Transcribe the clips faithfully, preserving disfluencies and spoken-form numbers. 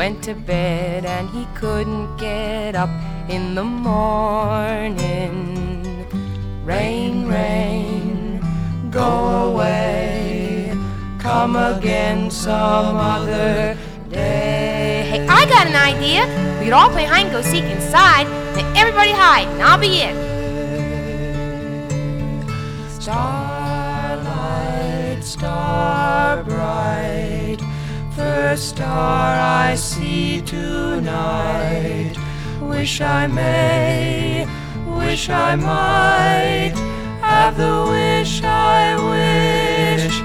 went to bed and he couldn't get up in the morning. Rain, rain, go away, come again some other day. Hey, I got an idea. We could all play hide and go seek inside. Now everybody hide, and I'll be it. Starlight, star bright, first star I see tonight. Wish I may, wish I might have the wish I wish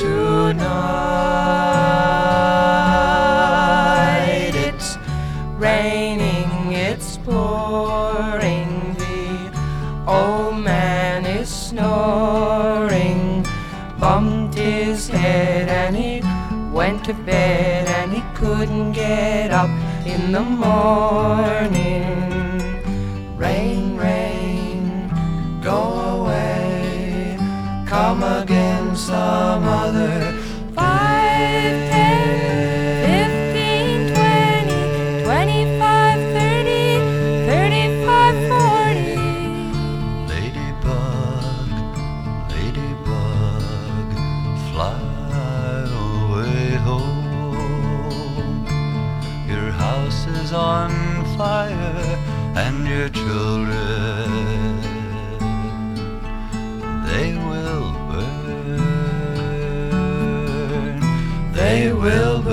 tonight. It's raining, it's pouring, the old man is snoring. Bumped his head and he went to bed and he couldn't get up in the morning. Rain, rain, go away, come again some other. Five, ten, fifteen, twenty, twenty-five, thirty, thirty-five, forty. Ladybug, ladybug, fly away home. Your house is on fire and your children, they will burn, they will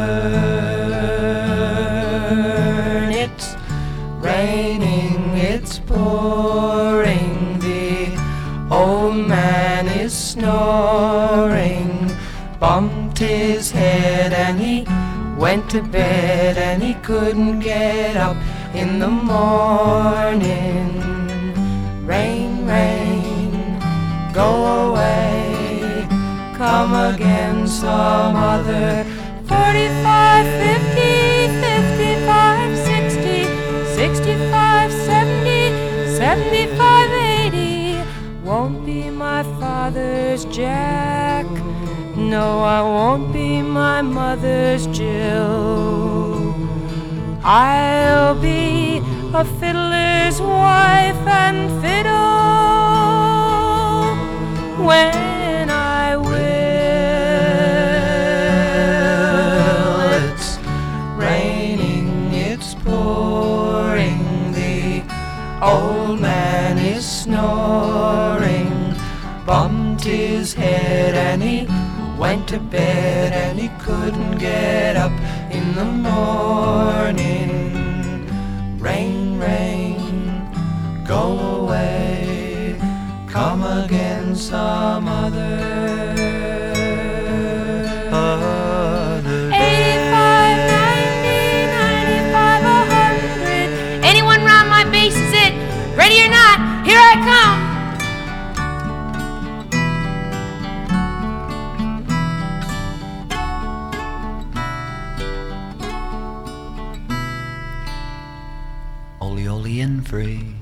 burn. It's raining, it's pouring, the old man is snoring. Bumped his head and he went to bed and he couldn't get up in the morning. Rain, rain, go away, come again some other. Forty-five, fifty, fifty-five, sixty, sixty-five, seventy, seventy-five, eighty. Won't be my father's Jack, no, I won't be my mother's Jill. I'll be a fiddler's wife and fiddle when I will. It's raining, it's pouring, the old man is snoring. Bumped his head and he went to bed and he couldn't get up in the morning. Rain, rain, go away, come again some other. Eighty-five, ninety, ninety-five, a hundred. Anyone round my base is it. Ready or not, here I come. Ole, ole, and free.